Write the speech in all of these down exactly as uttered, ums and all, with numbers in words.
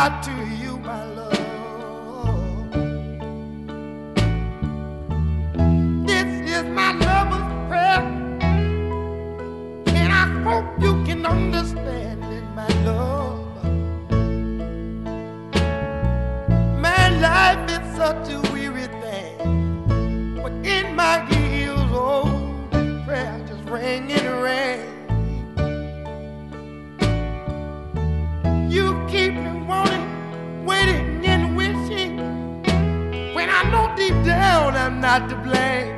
out to you, my love. This is my lover's prayer, and I hope you can understand it, my love. My life is such a weary thing, but in my ears, oh, prayer just ring and ring. You keep me wanting, waiting and wishing, when I know deep down I'm not to blame.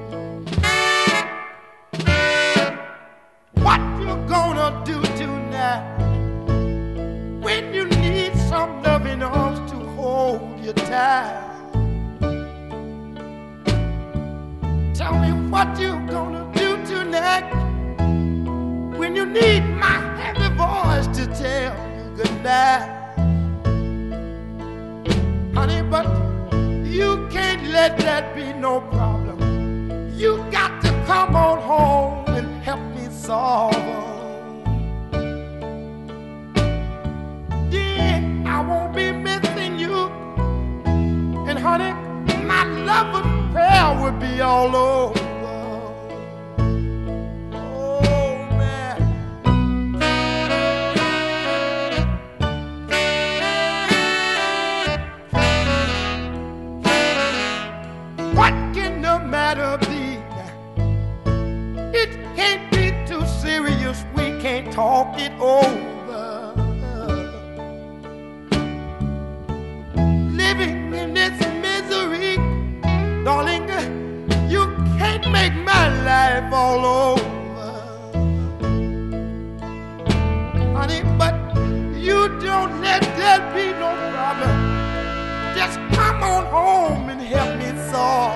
What you gonna do tonight when you need some loving arms to hold you tight? Tell me what you gonna do tonight when you need my heavy voice to tell goodbye. Honey, but you can't let that be no problem. You got to come on home and help me solve them. Then I won't be missing you, and honey, my lover's prayer will be all over. What can the matter be? It can't be too serious. We can't talk it over. Living in this misery, darling, you can't make my life all over. Honey, but you don't let that be no problem. Just come on home and help me solve.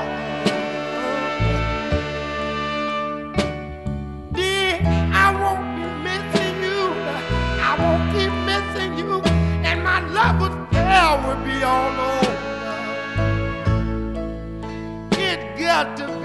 Then I won't be missing you. I won't keep missing you, and my lover's prayer will be all over. It got to